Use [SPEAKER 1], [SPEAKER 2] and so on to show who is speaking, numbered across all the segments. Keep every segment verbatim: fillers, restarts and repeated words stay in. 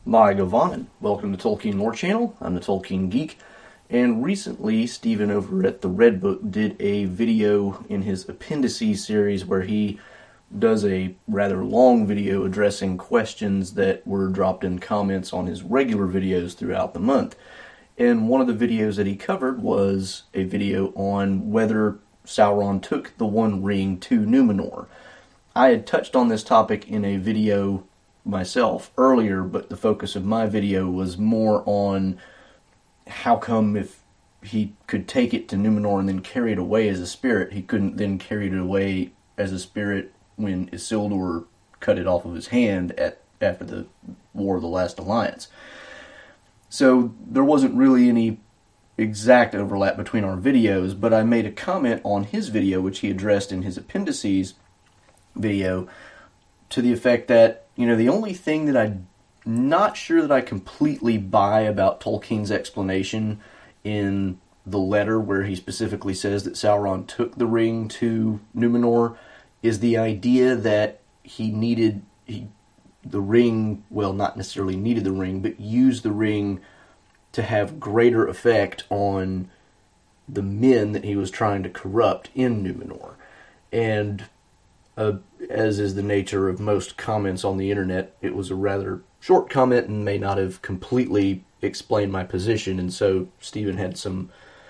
[SPEAKER 1] Hi, Govanen. Welcome to Tolkien Lore Channel. I'm the Tolkien Geek, and recently Stephen over at the Red Book did a video in his Appendices series where he does a rather long video addressing questions that were dropped in comments on his regular videos throughout the month. And one of the videos that he covered was a video on whether Sauron took the One Ring to Numenor. I had touched on this topic in a video myself earlier, but the focus of my video was more on how come if he could take it to Numenor and then carry it away as a spirit, he couldn't then carry it away as a spirit when Isildur cut it off of his hand at after the War of the Last Alliance. So there wasn't really any exact overlap between our videos, but I made a comment on his video, which he addressed in his Appendices video, to the effect that, you know, the only thing that I'm not sure that I completely buy about Tolkien's explanation in the letter where he specifically says that Sauron took the ring to Numenor is the idea that he needed he, the ring, well, not necessarily needed the ring, but used the ring to have greater effect on the men that he was trying to corrupt in Numenor. And Uh, as is the nature of most comments on the internet, it was a rather short comment and may not have completely explained my position, and so Stephen had some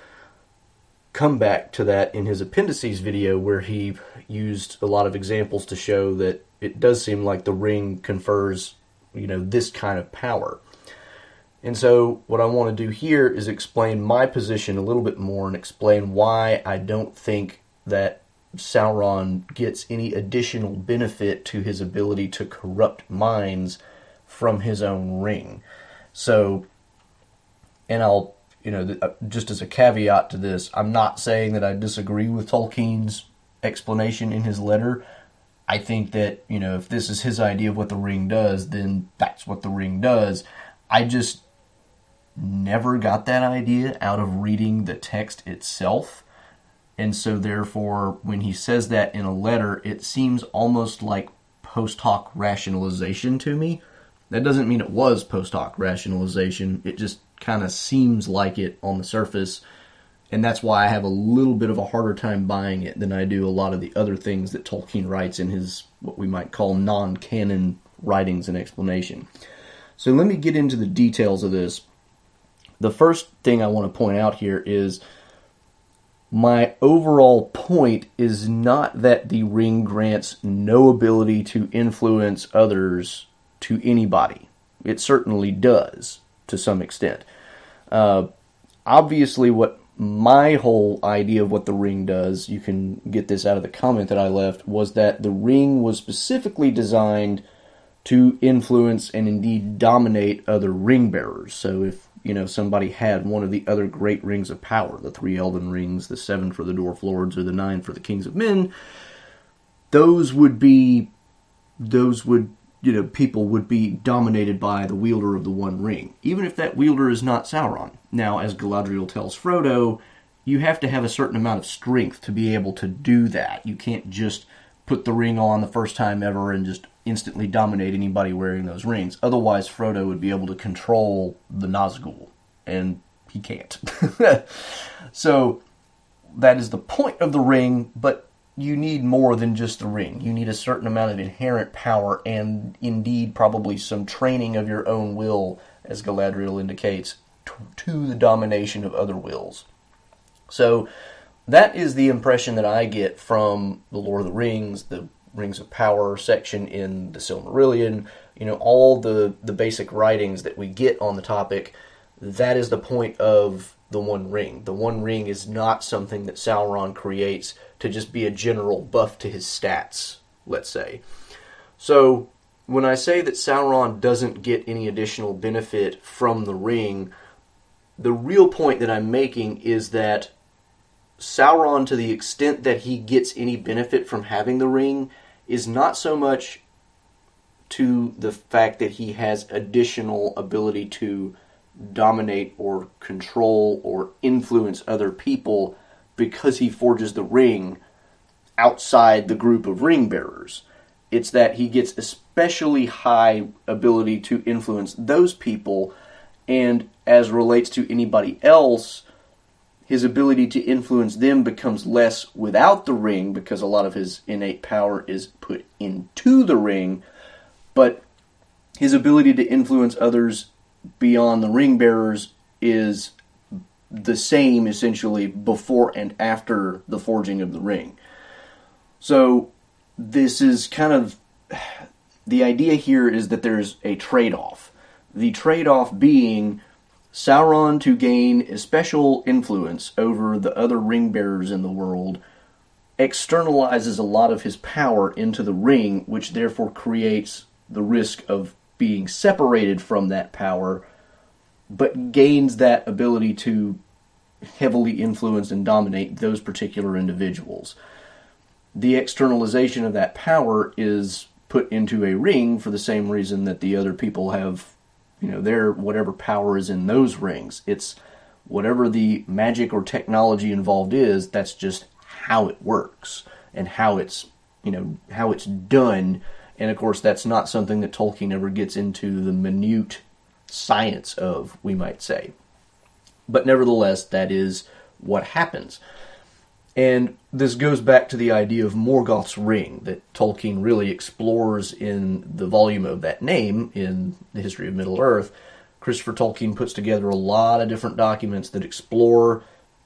[SPEAKER 1] comeback to that in his Appendices video where he used a lot of examples to show that it does seem like the ring confers, you know, this kind of power. And so what I want to do here is explain my position a little bit more and explain why I don't think that Sauron gets any additional benefit to his ability to corrupt minds from his own ring. So, and I'll, you know, just as a caveat to this, I'm not saying that I disagree with Tolkien's explanation in his letter. I think that, you know, if this is his idea of what the ring does, then that's what the ring does. I just never got that idea out of reading the text itself. And so therefore, when he says that in a letter, it seems almost like post hoc rationalization to me. That doesn't mean it was post hoc rationalization. It just kind of seems like it on the surface. And that's why I have a little bit of a harder time buying it than I do a lot of the other things that Tolkien writes in his, what we might call non-canon writings and explanation. So let me get into the details of this. The first thing I want to point out here is my overall point is not that the ring grants no ability to influence others to anybody. It certainly does, to some extent. Uh, obviously, what my whole idea of what the ring does, you can get this out of the comment that I left, was that the ring was specifically designed to influence and indeed dominate other ring bearers. So if you know, somebody had one of the other great rings of power, the three elven rings, the seven for the dwarf lords, or the nine for the kings of men, those would be, those would, you know, people would be dominated by the wielder of the One Ring, even if that wielder is not Sauron. Now, as Galadriel tells Frodo, you have to have a certain amount of strength to be able to do that. You can't just put the ring on the first time ever and just instantly dominate anybody wearing those rings. Otherwise, Frodo would be able to control the Nazgul, and he can't. So, that is the point of the ring, but you need more than just the ring. You need a certain amount of inherent power, and indeed probably some training of your own will, as Galadriel indicates, to, to the domination of other wills. So, that is the impression that I get from the Lord of the Rings, the Rings of Power section in the Silmarillion, you know, all the, the basic writings that we get on the topic. That is the point of the One Ring. The One Ring is not something that Sauron creates to just be a general buff to his stats, let's say. So, when I say that Sauron doesn't get any additional benefit from the ring, the real point that I'm making is that Sauron, to the extent that he gets any benefit from having the ring, is not so much to the fact that he has additional ability to dominate or control or influence other people because he forges the ring outside the group of ring bearers. It's that he gets especially high ability to influence those people, and as relates to anybody else, his ability to influence them becomes less without the ring, because a lot of his innate power is put into the ring, but his ability to influence others beyond the ring bearers is the same, essentially, before and after the forging of the ring. So this is kind of, the idea here is that there's a trade-off. The trade-off being Sauron, to gain a special influence over the other ring bearers in the world, externalizes a lot of his power into the ring, which therefore creates the risk of being separated from that power, but gains that ability to heavily influence and dominate those particular individuals. The externalization of that power is put into a ring for the same reason that the other people have, you know, their whatever power is in those rings. It's whatever the magic or technology involved is, that's just how it works and how it's, you know, how it's done. And of course, that's not something that Tolkien ever gets into the minute science of, we might say. But nevertheless, that is what happens. And this goes back to the idea of Morgoth's ring that Tolkien really explores in the volume of that name in the History of Middle-earth. Christopher Tolkien puts together a lot of different documents that explore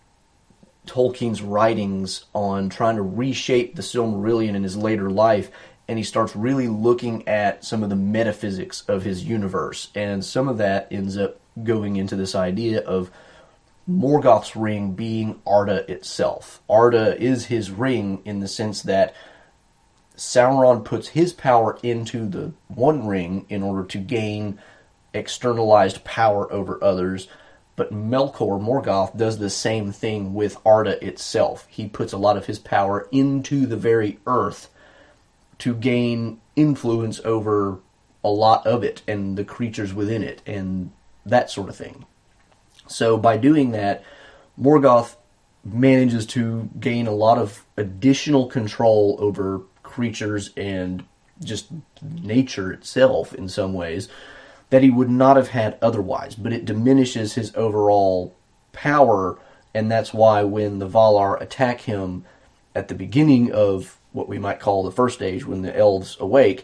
[SPEAKER 1] Tolkien's writings on trying to reshape the Silmarillion in his later life, and he starts really looking at some of the metaphysics of his universe. And some of that ends up going into this idea of Morgoth's ring being Arda itself. Arda is his ring in the sense that Sauron puts his power into the One Ring in order to gain externalized power over others, but Melkor, Morgoth, does the same thing with Arda itself. He puts a lot of his power into the very earth to gain influence over a lot of it and the creatures within it and that sort of thing. So by doing that, Morgoth manages to gain a lot of additional control over creatures and just nature itself in some ways that he would not have had otherwise. But it diminishes his overall power, and that's why when the Valar attack him at the beginning of what we might call the First Age, when the elves awake,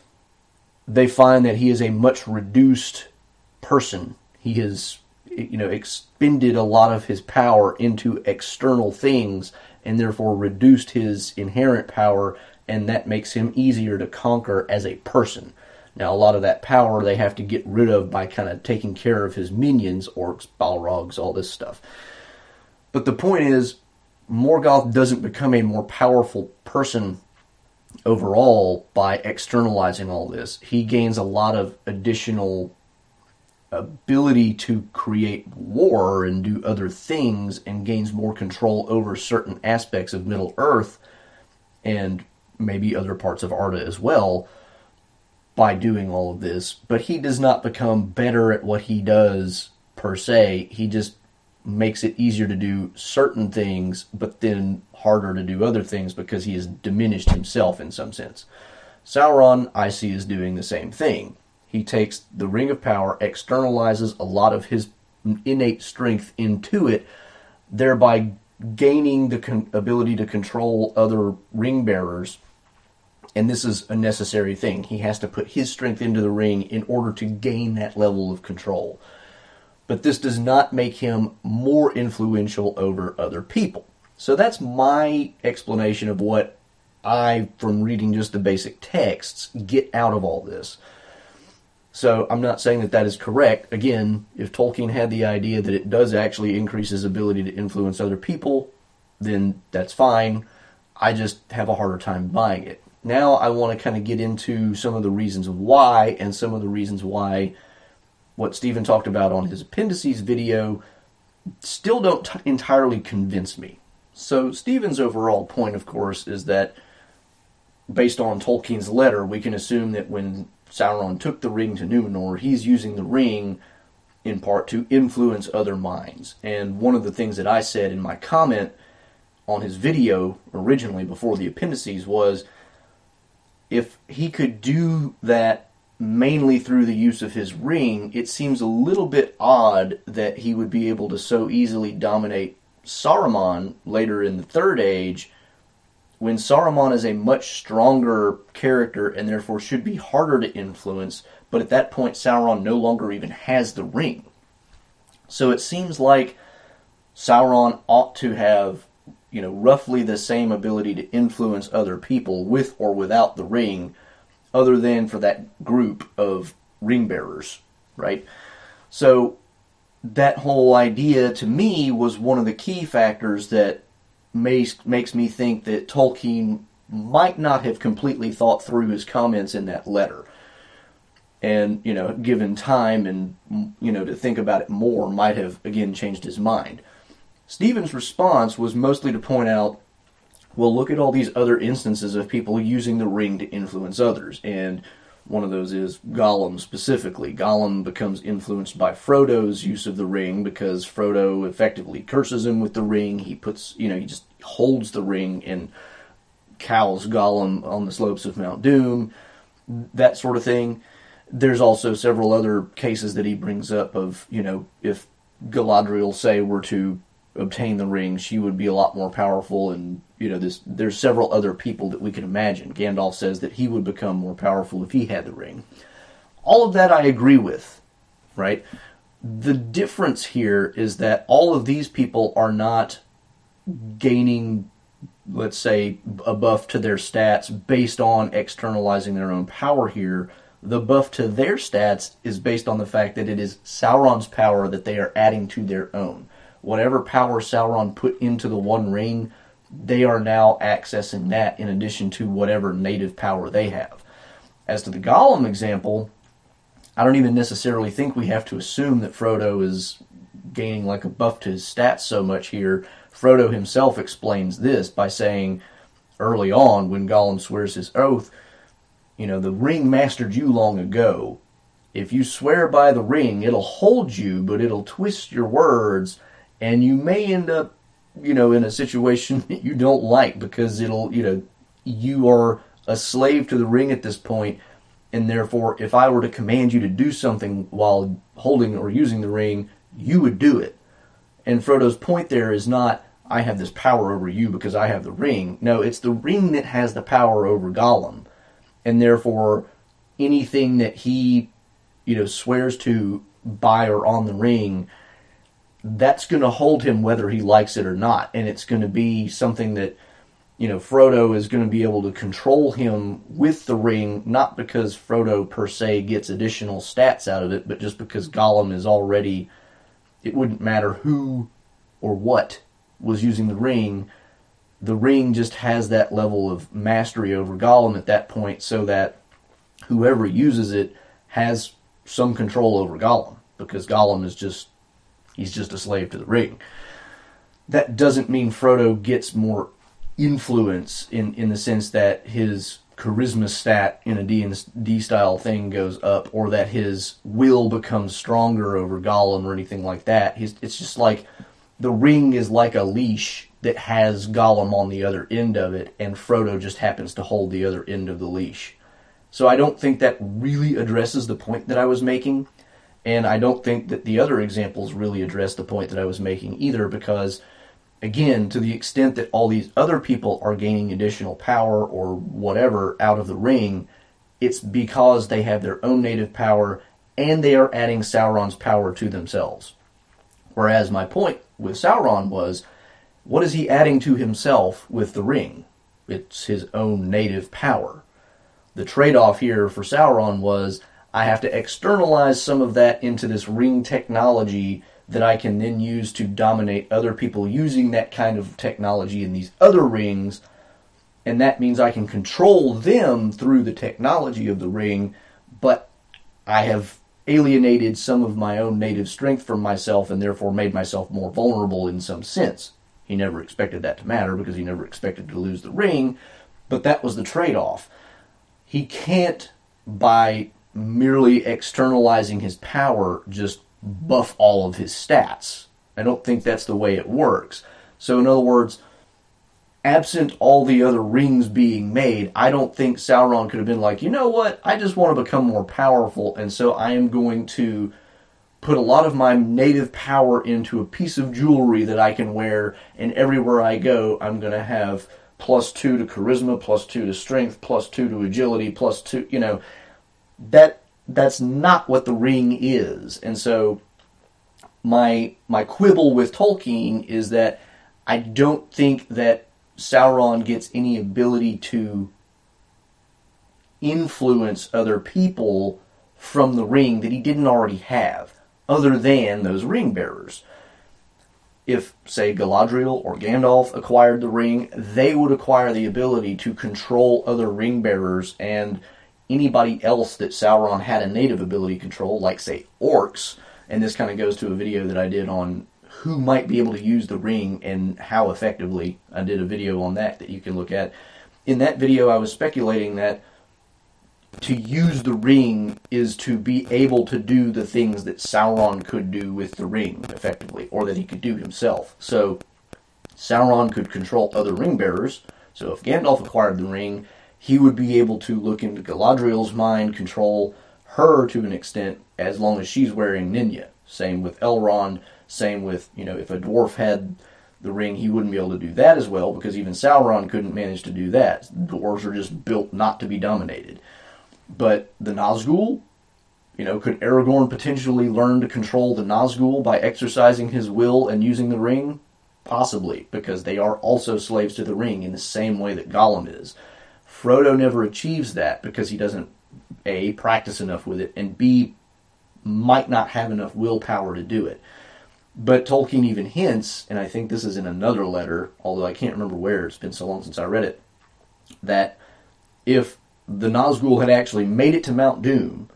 [SPEAKER 1] they find that he is a much reduced person. He has, you know, expended a lot of his power into external things and therefore reduced his inherent power, and that makes him easier to conquer as a person. Now, a lot of that power they have to get rid of by kind of taking care of his minions, orcs, balrogs, all this stuff. But the point is, Morgoth doesn't become a more powerful person overall by externalizing all this. He gains a lot of additional ability to create war and do other things, and gains more control over certain aspects of Middle-earth and maybe other parts of Arda as well by doing all of this. But he does not become better at what he does per se. He just makes it easier to do certain things, but then harder to do other things because he has diminished himself in some sense. Sauron, I see, is doing the same thing. He takes the Ring of Power, externalizes a lot of his innate strength into it, thereby gaining the con- ability to control other ring bearers. And this is a necessary thing. He has to put his strength into the ring in order to gain that level of control. But this does not make him more influential over other people. So that's my explanation of what I, from reading just the basic texts, get out of all this. So I'm not saying that that is correct. Again, if Tolkien had the idea that it does actually increase his ability to influence other people, then that's fine. I just have a harder time buying it. Now I want to kind of get into some of the reasons why, and some of the reasons why what Stephen talked about on his appendices video still don't t- entirely convince me. So Stephen's overall point, of course, is that based on Tolkien's letter, we can assume that when Sauron took the ring to Numenor, he's using the ring in part to influence other minds. And one of the things that I said in my comment on his video originally before the appendices was, if he could do that mainly through the use of his ring, it seems a little bit odd that he would be able to so easily dominate Saruman later in the Third Age, when Saruman is a much stronger character and therefore should be harder to influence, but at that point Sauron no longer even has the ring. So it seems like Sauron ought to have, you know, roughly the same ability to influence other people with or without the ring, other than for that group of ring bearers, right? So that whole idea, to me, was one of the key factors that makes, makes me think that Tolkien might not have completely thought through his comments in that letter. And, you know, given time and, you know, to think about it more, might have, again, changed his mind. Stephen's response was mostly to point out, well, look at all these other instances of people using the ring to influence others. And one of those is Gollum specifically. Gollum becomes influenced by Frodo's use of the ring because Frodo effectively curses him with the ring. He puts, you know, he just holds the ring and cowls Gollum on the slopes of Mount Doom, that sort of thing. There's also several other cases that he brings up of, you know, if Galadriel, say, were to obtain the ring, she would be a lot more powerful, and, you know, this, there's several other people that we can imagine. Gandalf says that he would become more powerful if he had the ring. All of that I agree with, right? The difference here is that all of these people are not gaining, let's say, a buff to their stats based on externalizing their own power here. The buff to their stats is based on the fact that it is Sauron's power that they are adding to their own. Whatever power Sauron put into the One Ring, they are now accessing that in addition to whatever native power they have. As to the Gollum example, I don't even necessarily think we have to assume that Frodo is gaining like a buff to his stats so much here. Frodo himself explains this by saying early on when Gollum swears his oath, you know, the ring mastered you long ago. If you swear by the ring, it'll hold you, but it'll twist your words, and you may end up, you know, in a situation that you don't like, because it'll, you know, you are a slave to the ring at this point, and therefore, if I were to command you to do something while holding or using the ring, you would do it. And Frodo's point there is not, I have this power over you because I have the ring. No, it's the ring that has the power over Gollum. And therefore, anything that he, you know, swears to by or on the ring, that's going to hold him whether he likes it or not. And it's going to be something that, you know, Frodo is going to be able to control him with the ring, not because Frodo per se gets additional stats out of it, but just because Gollum is already, it wouldn't matter who or what was using the ring. The ring just has that level of mastery over Gollum at that point, so that whoever uses it has some control over Gollum, because Gollum is just, he's just a slave to the ring. That doesn't mean Frodo gets more influence in, in the sense that his charisma stat in a D and D style thing goes up, or that his will becomes stronger over Gollum or anything like that. He's, it's just like the ring is like a leash that has Gollum on the other end of it, and Frodo just happens to hold the other end of the leash. So I don't think that really addresses the point that I was making, and I don't think that the other examples really address the point that I was making either, because, again, to the extent that all these other people are gaining additional power or whatever out of the ring, it's because they have their own native power, and they are adding Sauron's power to themselves. Whereas my point with Sauron was, what is he adding to himself with the ring? It's his own native power. The trade-off here for Sauron was, I have to externalize some of that into this ring technology that I can then use to dominate other people using that kind of technology in these other rings, and that means I can control them through the technology of the ring, but I have alienated some of my own native strength from myself and therefore made myself more vulnerable in some sense. He never expected that to matter because he never expected to lose the ring, but that was the trade-off. He can't, by merely externalizing his power, just buff all of his stats. I don't think that's the way it works. So in other words, absent all the other rings being made, I don't think Sauron could have been like, you know what, I just want to become more powerful, and so I am going to put a lot of my native power into a piece of jewelry that I can wear, and everywhere I go, I'm going to have plus two to charisma, plus two to strength, plus two to agility, plus two, you know, that that's not what the ring is. And so my my quibble with Tolkien is that I don't think that Sauron gets any ability to influence other people from the ring that he didn't already have, other than those ring bearers. If, say, Galadriel or Gandalf acquired the ring, they would acquire the ability to control other ring bearers, and anybody else that Sauron had a native ability control, like, say, orcs, and this kind of goes to a video that I did on who might be able to use the ring and how effectively. I did a video on that that you can look at. In that video, I was speculating that to use the ring is to be able to do the things that Sauron could do with the ring effectively, or that he could do himself. So Sauron could control other ring bearers. So if Gandalf acquired the ring, he would be able to look into Galadriel's mind, control her to an extent, as long as she's wearing Ninya. Same with Elrond. Same with, you know, if a dwarf had the ring, he wouldn't be able to do that as well, because even Sauron couldn't manage to do that. Dwarves are just built not to be dominated. But the Nazgul, you know, could Aragorn potentially learn to control the Nazgul by exercising his will and using the ring? Possibly, because they are also slaves to the ring in the same way that Gollum is. Frodo never achieves that because he doesn't, A, practice enough with it, and B, might not have enough willpower to do it. But Tolkien even hints, and I think this is in another letter, although I can't remember where, it's been so long since I read it, that if the Nazgul had actually made it to Mount Doom,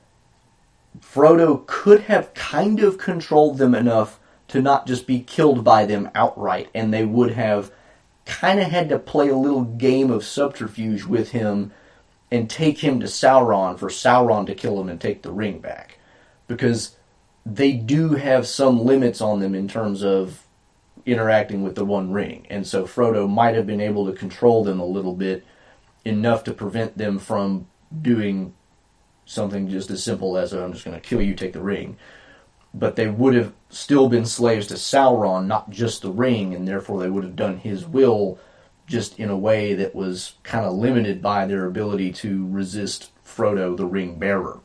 [SPEAKER 1] Frodo could have kind of controlled them enough to not just be killed by them outright, and they would have kind of had to play a little game of subterfuge with him and take him to Sauron for Sauron to kill him and take the ring back. Because they do have some limits on them in terms of interacting with the One Ring. And so Frodo might have been able to control them a little bit, enough to prevent them from doing something just as simple as, oh, I'm just going to kill you, take the ring. But they would have still been slaves to Sauron, not just the ring, and therefore they would have done his will just in a way that was kind of limited by their ability to resist Frodo, the ring bearer.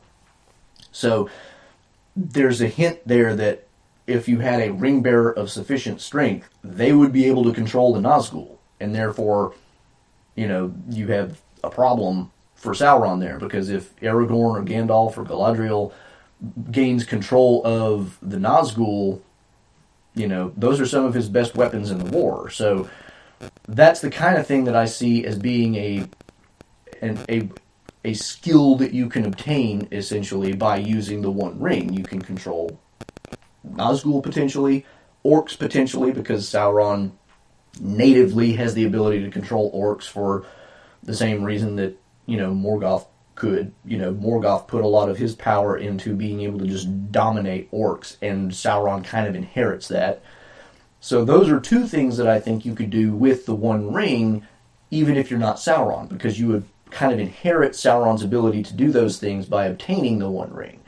[SPEAKER 1] So there's a hint there that if you had a ring bearer of sufficient strength, they would be able to control the Nazgul, and therefore, you know, you have a problem for Sauron there, because if Aragorn or Gandalf or Galadriel gains control of the Nazgul, you know, those are some of his best weapons in the war. So that's the kind of thing that I see as being a an, a a skill that you can obtain, essentially, by using the One Ring. You can control Nazgul potentially, orcs potentially, because Sauron natively has the ability to control orcs for the same reason that, you know, Morgoth could. You know, Morgoth put a lot of his power into being able to just dominate orcs, and Sauron kind of inherits that. So those are two things that I think you could do with the One Ring, even if you're not Sauron, because you would kind of inherit Sauron's ability to do those things by obtaining the One Ring.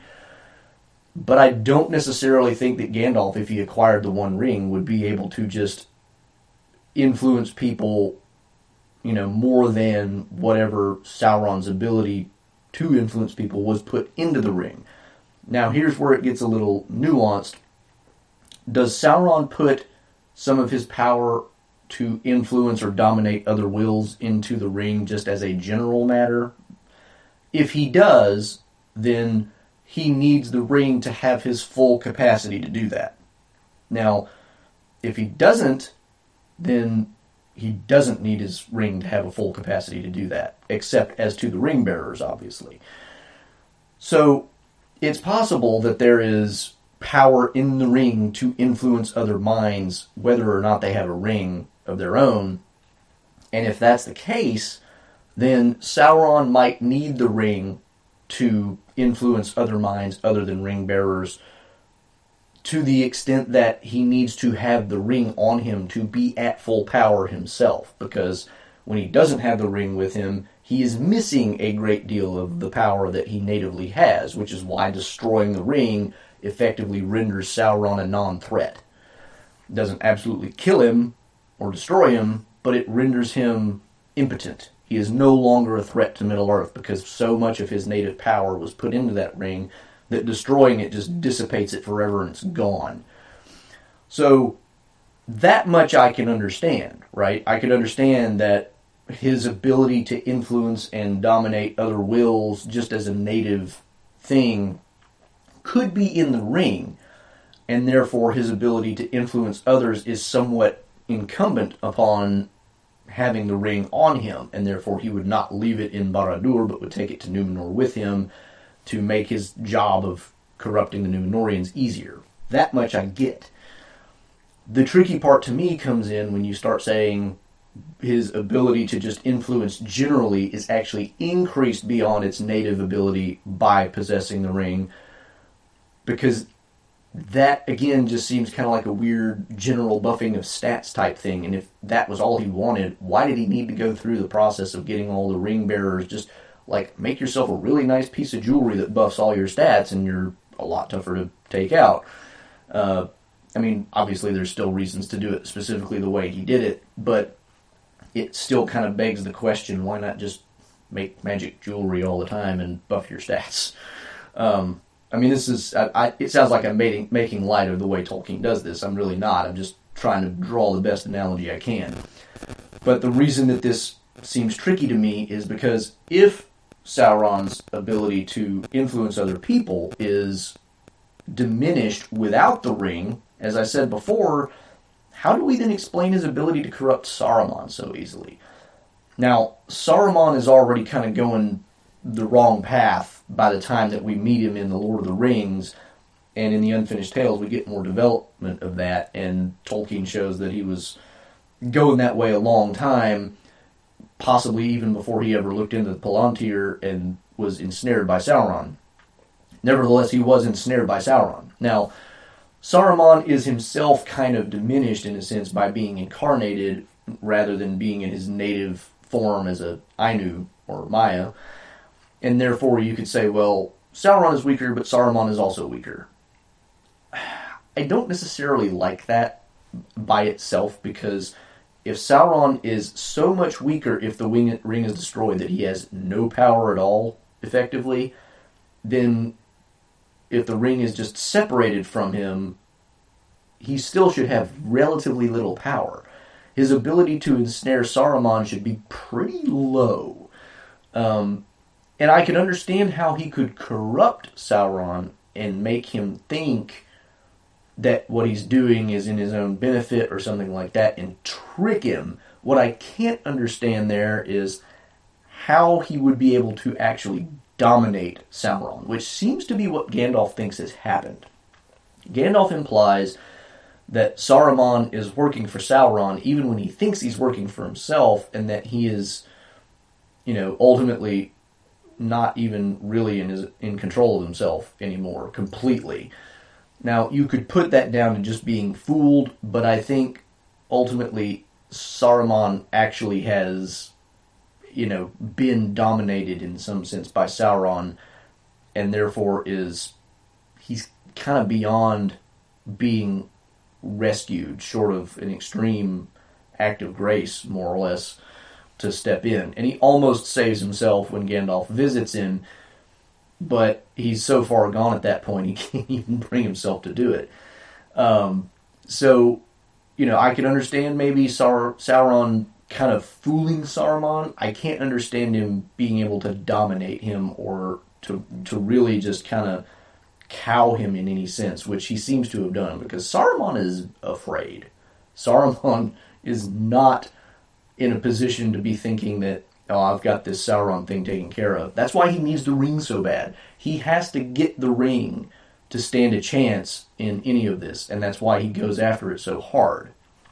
[SPEAKER 1] But I don't necessarily think that Gandalf, if he acquired the One Ring, would be able to just influence people, you know, more than whatever Sauron's ability to influence people was put into the ring. Now, here's where it gets a little nuanced. Does Sauron put some of his power to influence or dominate other wills into the ring just as a general matter? If he does, then he needs the ring to have his full capacity to do that. Now, if he doesn't, then he doesn't need his ring to have a full capacity to do that, except as to the ring bearers, obviously. So, it's possible that there is power in the ring to influence other minds, whether or not they have a ring of their own. And if that's the case, then Sauron might need the ring to influence other minds other than ring bearers to the extent that he needs to have the ring on him to be at full power himself, because when he doesn't have the ring with him, he is missing a great deal of the power that he natively has, which is why destroying the ring effectively renders Sauron a non-threat. It doesn't absolutely kill him or destroy him, but it renders him impotent. He is no longer a threat to Middle-earth because so much of his native power was put into that ring that destroying it just dissipates it forever and it's gone. So that much I can understand, right? I can understand that his ability to influence and dominate other wills just as a native thing could be in the ring, and therefore his ability to influence others is somewhat incumbent upon having the ring on him, and therefore he would not leave it in Barad-dûr, but would take it to Numenor with him to make his job of corrupting the Númenóreans easier. That much I get. The tricky part to me comes in when you start saying his ability to just influence generally is actually increased beyond its native ability by possessing the ring, because that, again, just seems kind of like a weird general buffing of stats type thing. And if that was all he wanted, why did he need to go through the process of getting all the ring bearers? Just, like, make yourself a really nice piece of jewelry that buffs all your stats and you're a lot tougher to take out. Uh, I mean, obviously there's still reasons to do it specifically the way he did it, but it still kind of begs the question, why not just make magic jewelry all the time and buff your stats? Um... I mean, this is, I, I, it sounds like I'm making, making light of the way Tolkien does this. I'm really not. I'm just trying to draw the best analogy I can. But the reason that this seems tricky to me is because if Sauron's ability to influence other people is diminished without the ring, as I said before, how do we then explain his ability to corrupt Saruman so easily? Now, Saruman is already kind of going the wrong path by the time that we meet him in The Lord of the Rings, and in the Unfinished Tales we get more development of that, and Tolkien shows that he was going that way a long time, possibly even before he ever looked into the Palantir and was ensnared by Sauron. Nevertheless, he was ensnared by Sauron. Now, Saruman is himself kind of diminished in a sense by being incarnated rather than being in his native form as a Ainu or Maya. And therefore you could say, well, Sauron is weaker, but Saruman is also weaker. I don't necessarily like that by itself, because if Sauron is so much weaker if the ring is destroyed that he has no power at all, effectively, then if the ring is just separated from him, he still should have relatively little power. His ability to ensnare Saruman should be pretty low. Um... And I can understand how he could corrupt Sauron and make him think that what he's doing is in his own benefit or something like that and trick him. What I can't understand there is how he would be able to actually dominate Sauron, which seems to be what Gandalf thinks has happened. Gandalf implies that Saruman is working for Sauron even when he thinks he's working for himself, and that he is, you know, ultimately not even really in his in control of himself anymore, completely. Now, you could put that down to just being fooled, but I think ultimately Saruman actually has, you know, been dominated in some sense by Sauron, and therefore is, he's kind of beyond being rescued, short of an extreme act of grace, more or less, to step in. And he almost saves himself when Gandalf visits him, but he's so far gone at that point he can't even bring himself to do it. Um, so, you know, I can understand maybe Saur- Sauron kind of fooling Saruman. I can't understand him being able to dominate him or to to really just kind of cow him in any sense, which he seems to have done, because Saruman is afraid. Saruman is not in a position to be thinking that, oh, I've got this Sauron thing taken care of. That's why he needs the ring so bad. He has to get the ring to stand a chance in any of this, and that's why he goes after it so hard.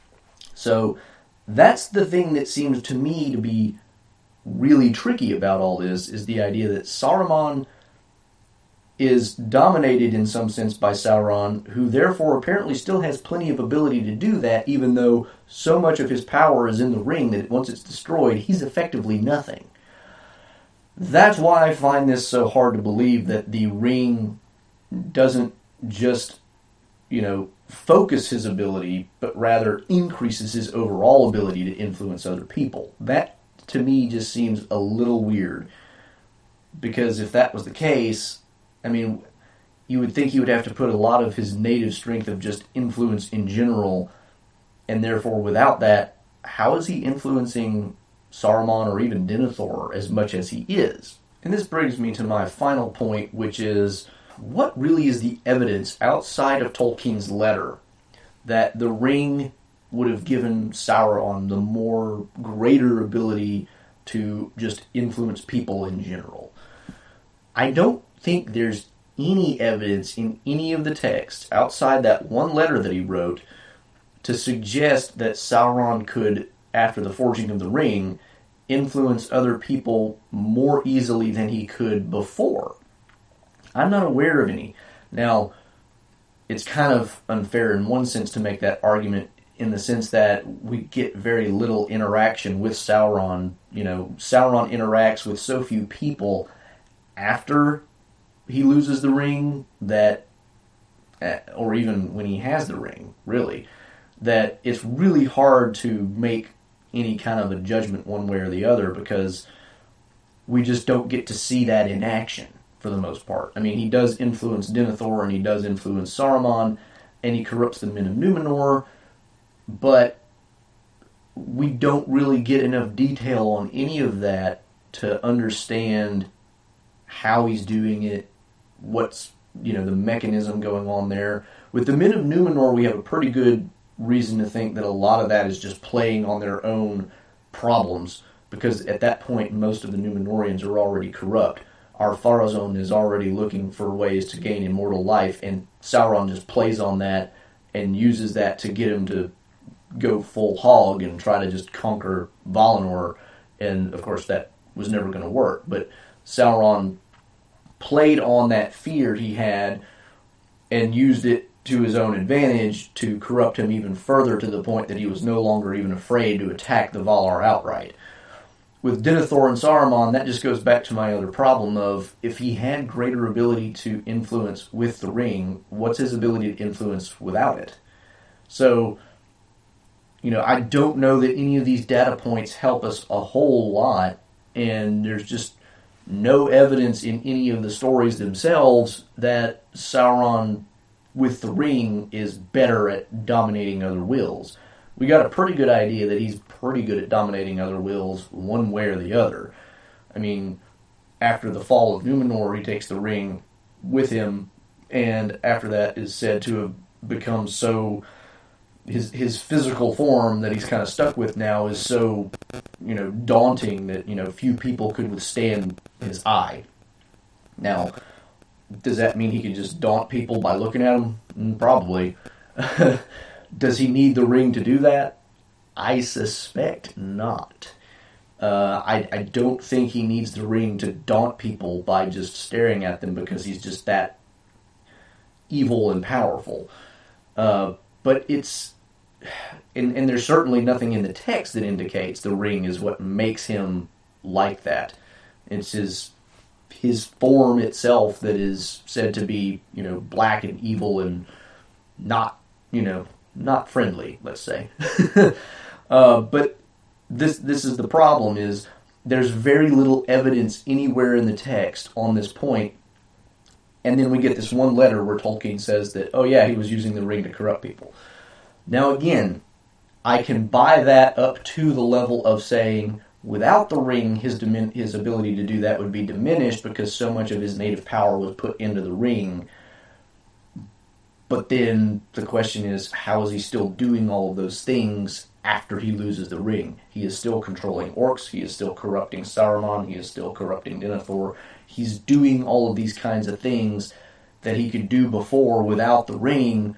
[SPEAKER 1] So that's the thing that seems to me to be really tricky about all this, is the idea that Saruman is dominated in some sense by Sauron, who therefore apparently still has plenty of ability to do that, even though so much of his power is in the ring that once it's destroyed, he's effectively nothing. That's why I find this so hard to believe that the ring doesn't just, you know, focus his ability, but rather increases his overall ability to influence other people. That, to me, just seems a little weird. Because if that was the case, I mean, you would think he would have to put a lot of his native strength of just influence in general, and therefore without that, how is he influencing Saruman or even Denethor as much as he is? And this brings me to my final point, which is, what really is the evidence outside of Tolkien's letter that the ring would have given Sauron the more greater ability to just influence people in general? I don't think there's any evidence in any of the texts outside that one letter that he wrote to suggest that Sauron could, after the forging of the ring, influence other people more easily than he could before. I'm not aware of any. Now, it's kind of unfair in one sense to make that argument, in the sense that we get very little interaction with Sauron. You know, Sauron interacts with so few people after he loses the ring, that, or even when he has the ring, really, that it's really hard to make any kind of a judgment one way or the other, because we just don't get to see that in action for the most part. I mean, he does influence Denethor, and he does influence Saruman, and he corrupts the men of Numenor, but we don't really get enough detail on any of that to understand how he's doing it, what's, you know, the mechanism going on there. With the men of Numenor, we have a pretty good reason to think that a lot of that is just playing on their own problems, because at that point most of the Numenorians are already corrupt. Ar-Pharazôn is already looking for ways to gain immortal life, and Sauron just plays on that and uses that to get him to go full hog and try to just conquer Valinor, and of course that was never going to work. But Sauron played on that fear he had and used it to his own advantage to corrupt him even further, to the point that he was no longer even afraid to attack the Valar outright. With Denethor and Saruman, that just goes back to my other problem of, if he had greater ability to influence with the ring, what's his ability to influence without it? So, you know, I don't know that any of these data points help us a whole lot, and there's just no evidence in any of the stories themselves that Sauron with the ring is better at dominating other wills. We got a pretty good idea that he's pretty good at dominating other wills one way or the other. I mean, after the fall of Numenor, he takes the ring with him, and after that is said to have become so, his his physical form that he's kind of stuck with now is so, you know, daunting that, you know, few people could withstand his eye. Now, does that mean he could just daunt people by looking at them? Probably. Does he need the ring to do that? I suspect not. Uh, I, I don't think he needs the ring to daunt people by just staring at them, because he's just that evil and powerful. Uh, but it's... And, and there's certainly nothing in the text that indicates the ring is what makes him like that. It's his... his form itself that is said to be, you know, black and evil and not, you know, not friendly, let's say. uh, but this this is the problem, is there's very little evidence anywhere in the text on this point, and then we get this one letter where Tolkien says that, oh yeah, he was using the ring to corrupt people. Now again, I can buy that up to the level of saying, without the ring, his dimin- his ability to do that would be diminished, because so much of his native power was put into the ring. But then the question is, how is he still doing all of those things after he loses the ring? He is still controlling orcs, he is still corrupting Saruman, he is still corrupting Denethor. He's doing all of these kinds of things that he could do before without the ring.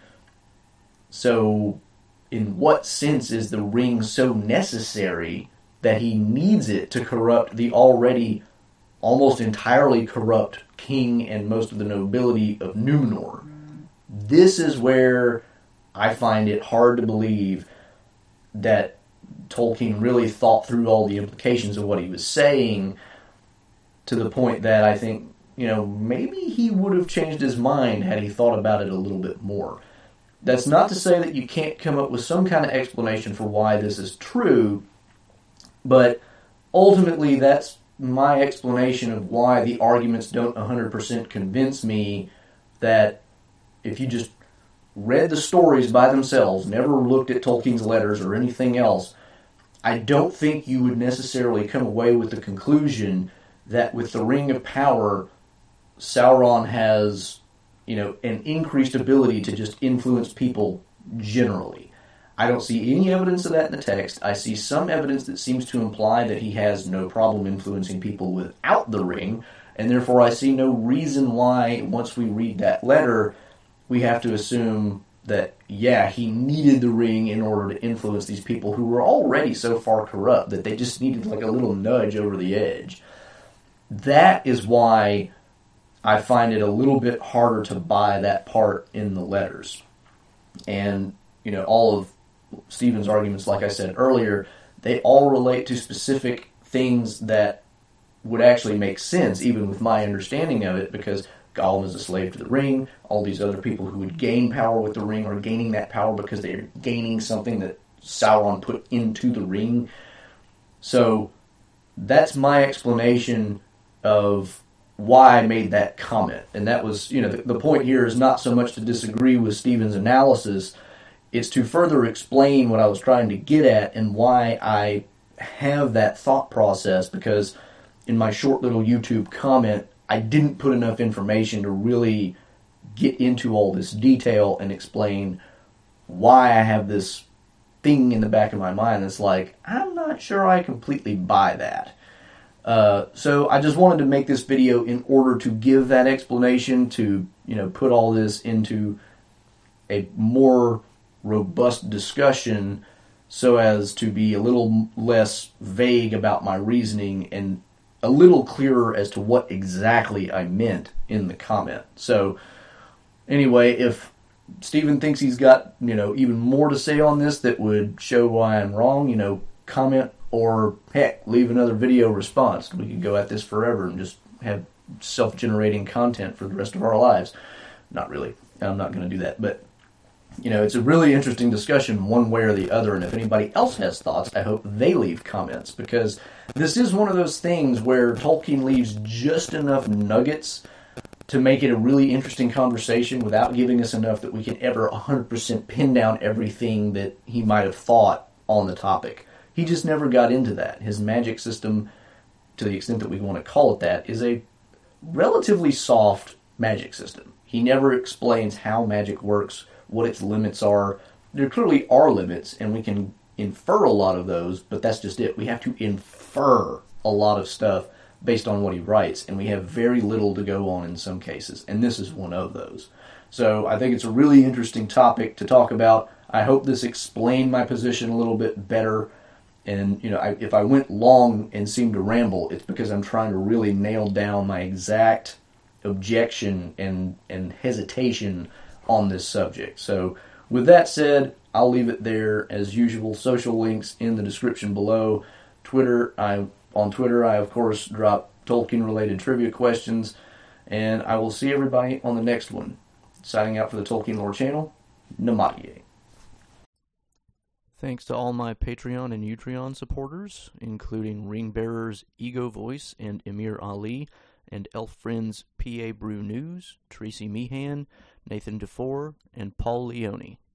[SPEAKER 1] So, in what sense is the ring so necessary that he needs it to corrupt the already almost entirely corrupt king and most of the nobility of Numenor. This is where I find it hard to believe that Tolkien really thought through all the implications of what he was saying, to the point that I think, you know, maybe he would have changed his mind had he thought about it a little bit more. That's not to say that you can't come up with some kind of explanation for why this is true, but ultimately that's my explanation of why the arguments don't one hundred percent convince me that if you just read the stories by themselves, never looked at Tolkien's letters or anything else, I don't think you would necessarily come away with the conclusion that with the Ring of Power, Sauron has, you know, an increased ability to just influence people generally. I don't see any evidence of that in the text. I see some evidence that seems to imply that he has no problem influencing people without the ring, and therefore I see no reason why, once we read that letter, we have to assume that, yeah, he needed the ring in order to influence these people who were already so far corrupt that they just needed like a little nudge over the edge. That is why I find it a little bit harder to buy that part in the letters. And, you know, all of Stephen's arguments, like I said earlier, they all relate to specific things that would actually make sense, even with my understanding of it, because Gollum is a slave to the ring. All these other people who would gain power with the ring are gaining that power because they're gaining something that Sauron put into the ring. So that's my explanation of why I made that comment. And that was, you know, the, the point here is not so much to disagree with Stephen's analysis, it's to further explain what I was trying to get at and why I have that thought process, because in my short little YouTube comment, I didn't put enough information to really get into all this detail and explain why I have this thing in the back of my mind that's like, I'm not sure I completely buy that. Uh, so I just wanted to make this video in order to give that explanation, to, you know, put all this into a more robust discussion so as to be a little less vague about my reasoning and a little clearer as to what exactly I meant in the comment. So anyway, if Stephen thinks he's got, you know, even more to say on this that would show why I'm wrong, you know, comment, or heck, leave another video response. We could go at this forever and just have self-generating content for the rest of our lives. Not really. I'm not going to do that. But, you know, it's a really interesting discussion one way or the other. And if anybody else has thoughts, I hope they leave comments, because this is one of those things where Tolkien leaves just enough nuggets to make it a really interesting conversation without giving us enough that we can ever one hundred percent pin down everything that he might have thought on the topic. He just never got into that. His magic system, to the extent that we want to call it that, is a relatively soft magic system. He never explains how magic works, what its limits are. There clearly are limits, and we can infer a lot of those, but that's just it. We have to infer a lot of stuff based on what he writes, and we have very little to go on in some cases, and this is one of those. So I think it's a really interesting topic to talk about. I hope this explained my position a little bit better. And, you know, I, if I went long and seemed to ramble, it's because I'm trying to really nail down my exact objection and, and hesitation on this subject. So, with that said, I'll leave it there. As usual, social links in the description below. Twitter, I on Twitter, I, of course, drop Tolkien-related trivia questions. And I will see everybody on the next one. Signing out for the Tolkien Lore channel, Namatie. Thanks to all my Patreon and Utreon supporters, including Ring Bearers Ego Voice and Emir Ali, and Elf Friends P A Brew News, Tracy Meehan, Nathan DeFore, and Paul Leone.